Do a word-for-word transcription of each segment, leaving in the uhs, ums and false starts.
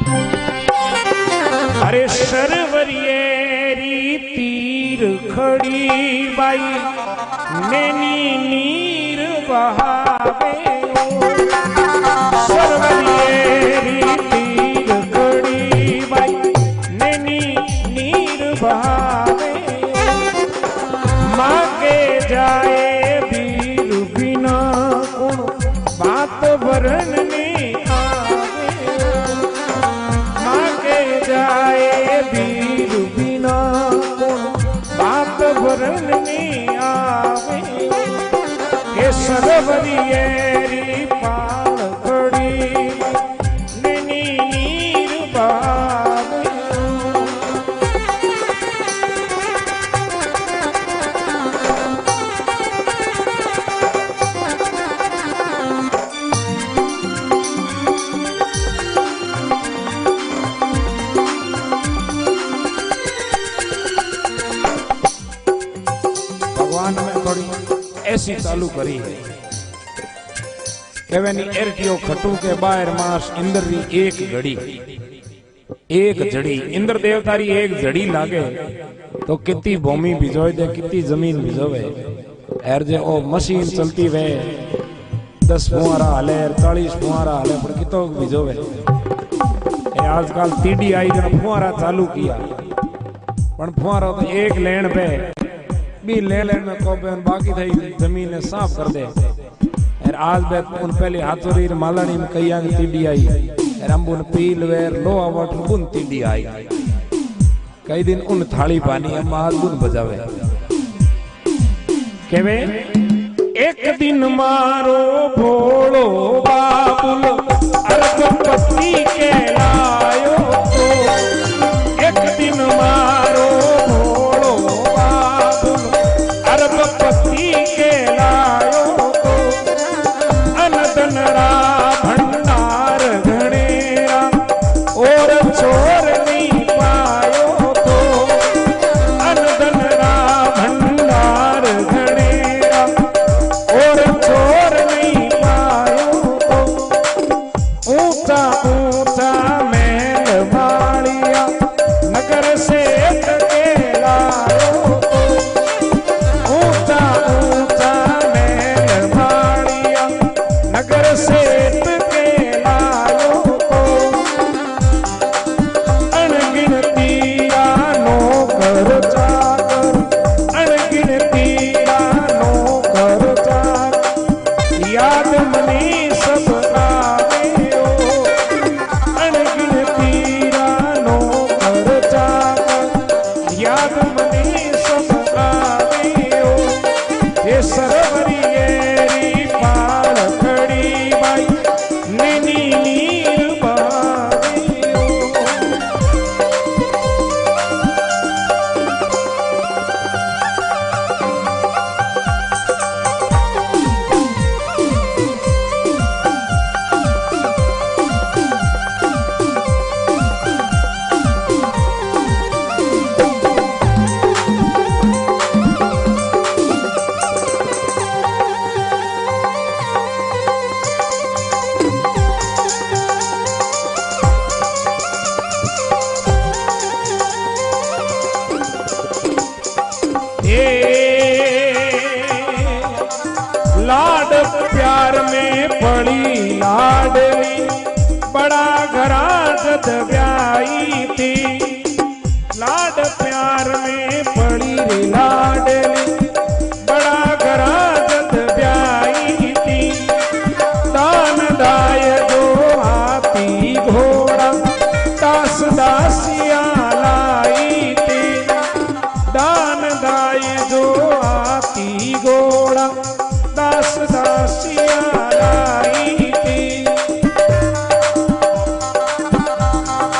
अरे सरवरियेरी तीर खड़ी बाई नैनी नीर बहावे सरवरियेरी तीर खड़ी बाई नैनी नीर बहावे मांगे जाए बीर बिना कुण बात वरण जाए बीर बिना बात वरण में आवे ये सरवरियेरी पाल खड़ी नैनी नीर बहावे ऐसी चालू करी है केवेनी एरटियो खटू के बाहर मास इंद्र री एक घड़ी एक जड़ी इंद्र देवतारी एक जड़ी लागे तो कितनी भूमि भिजोए दे कितनी जमीन भिजोवे एर जे ओ मशीन चलती वे दस फुहारा हाले चालीस फुहारा हाले पर कितो भिजोवे आजकल तीडी आई जन फुहारा चालू किया पण फुहारा तो एक लेन पे भी ले लेन में कोबे बाकी थई जमीन साफ कर दे और आज बे उन पहले हाथोरी मालानी में कईया की तीडी आई और हम उन पील वेर लोहा वाटर बुन तीडी आई कई दिन उन थाली पानी हम आज बुन बजावे केवे एक दिन मारो भोलो बाबुल अरबपति के लायो तो एक दिन मारो अरबपति के लायो तो अनदनरा भंडार घनेरा और चोर नहीं पायो तो अनदनरा भंडार घनेरा और चोर नहीं पायो तो ऊंचा ऊंचा महल मालिया नगर से लाड प्यार में पड़ी लाडली बड़ा घरा जद ब्याई थी लाड प्यार में पड़ी रे लाडली बड़ा घरा जद ब्याई थी दान दाय जो हाथी घोड़ा दास दासिया लाई थी दान दाय जो हाथी घोड़ा दास दासिया लाई थी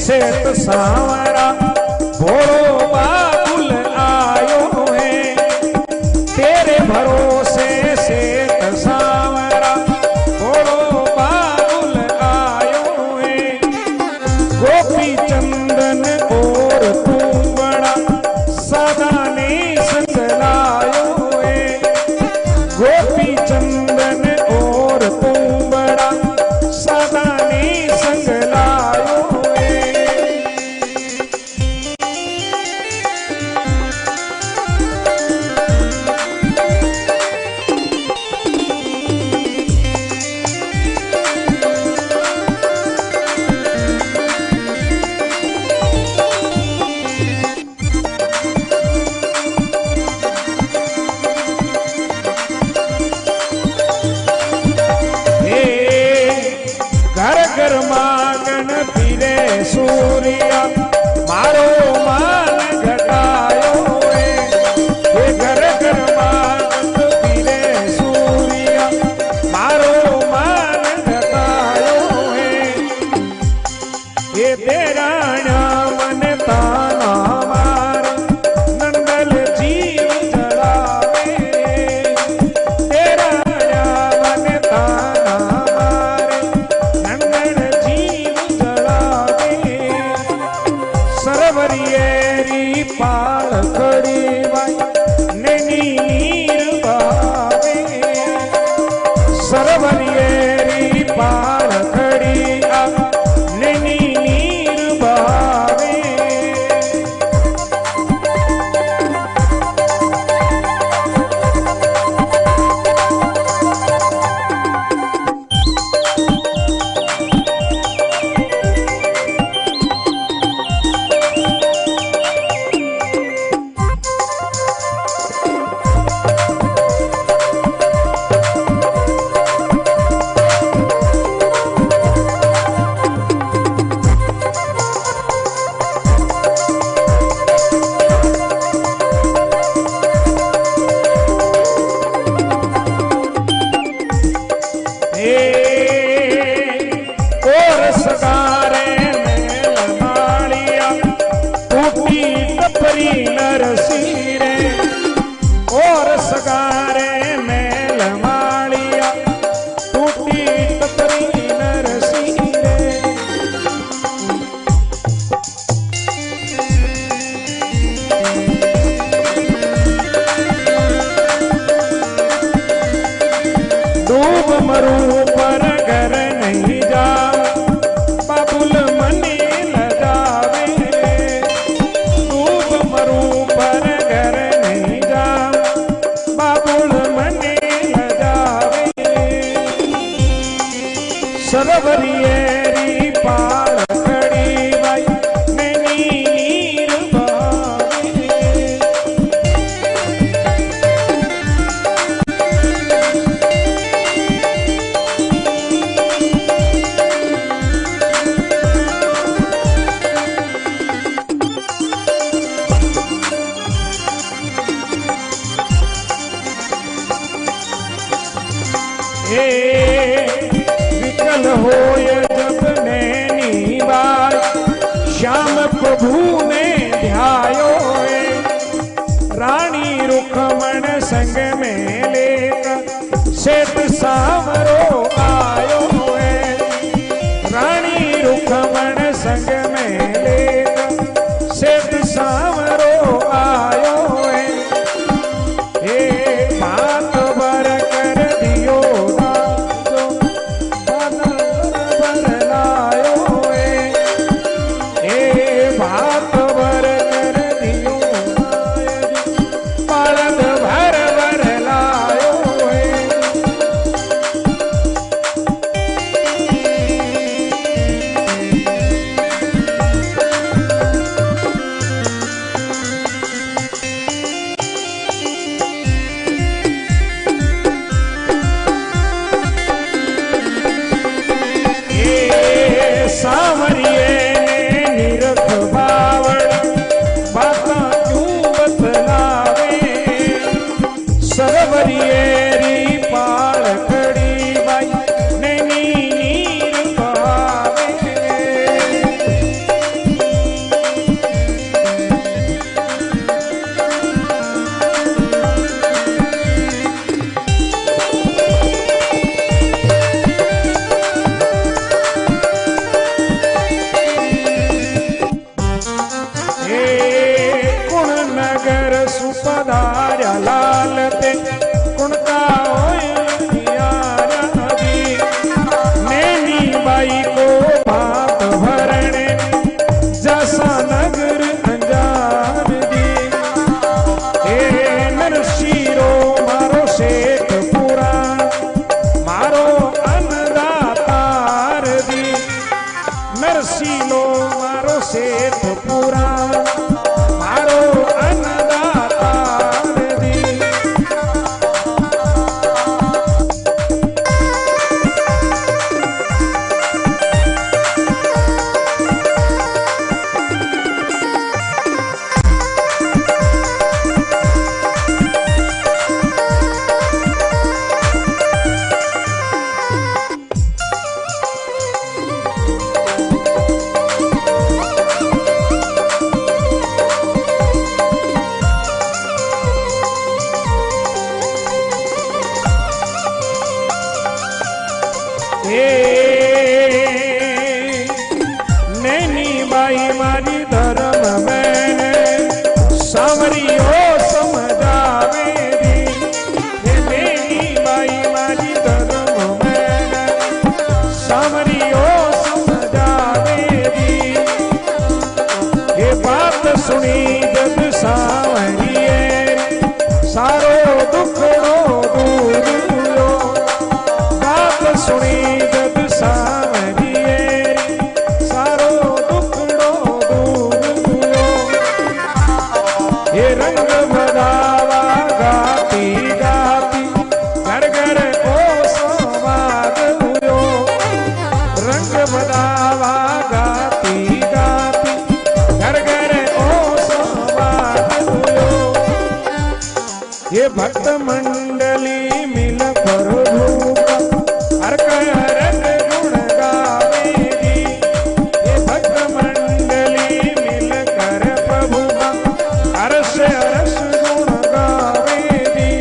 सेठ सांवरा भोलो बाबुल आयो है, तेरे भरोसे सेठ सांवरा भोलो बाबुल आयो है। गोपी चंदन और तू बड़ा सदा ने संग लायो है, गोपी चंदन और तू बड़ा सदा ने संग लायो है। घर मागन फिरे सूर्या मारो मान घटायो है, ये घर घर मागन फिरे सूर्या मारो मान घटायो है। ये तेरा मन ताना मार नंदल जीव जड़ावे, तेरा मन ताना सरवरियेरी पाल खड़ी बाई नैनी नीर बहावे, सरवरियेरी पाल खड़ी आ नैनी नीर बहावे। और सगारे में लमाड़िया टूटी टपरी नरसीरे, और सगारे में लमाड़िया टूटी टपरी नरसीरे। डूब मरू पर घर नहीं जाओ बाबुल मनी लगावे, डूब मरू पर घर नहीं जाओ बाबुल मनी लगावे। सरवरियेरी पाल खड़ी बाई नैनी नीर बहावे। विकल होय जब नैनी बाई श्याम प्रभु ने ध्यायो है, रानी रुक्मण संग में लेकर सेठ सांवरो आयो है, रानी रुक्मण संग में लेकर सेठ सांवरो आयो है। ए बात बर कर दियो कुणका नैनी बाई को भात भरणे जसा नगर अंजार दी हे नरशिरो मारो शेठ पुराण मारो अन्नदातार दी नरशिलो मारो शेठ पुराण मारो अन्नदातार दी नैनी बाई मारी धर्म में सावरियो समझावे दी नैनी बाई मारी धर्म में सावरियो समझावे दी ये बात सुनी जब सावरिये सारो दुखड़ो दूर हुयो बात सुनी जब सावरिये सारो दुखड़ो दूर हुयो ये रंग बदावा गाती गाती घर घर ओ संवाद हुयो रंग बदावा गाती गाती घर घर ओ संवाद हुयो ये भक्त मंडली मिल प्रभु हर हरन गुण गावेगी ये भक्त मंडली मिल कर प्रभु हर्ष हर्ष गुण गावेगी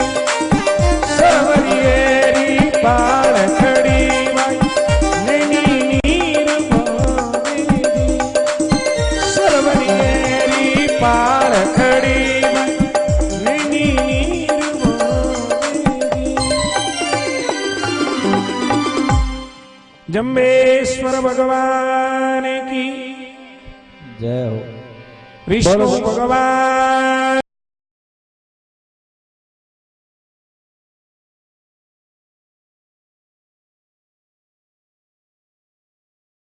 सवरियेरी बाल खड़ी माई नैनी नीर भावेगी सवरियेरी बाल खड़ी माई नैनी नीर भावेगी। जम्बेश्वर भगवान की जय हो। विष्णु भगवान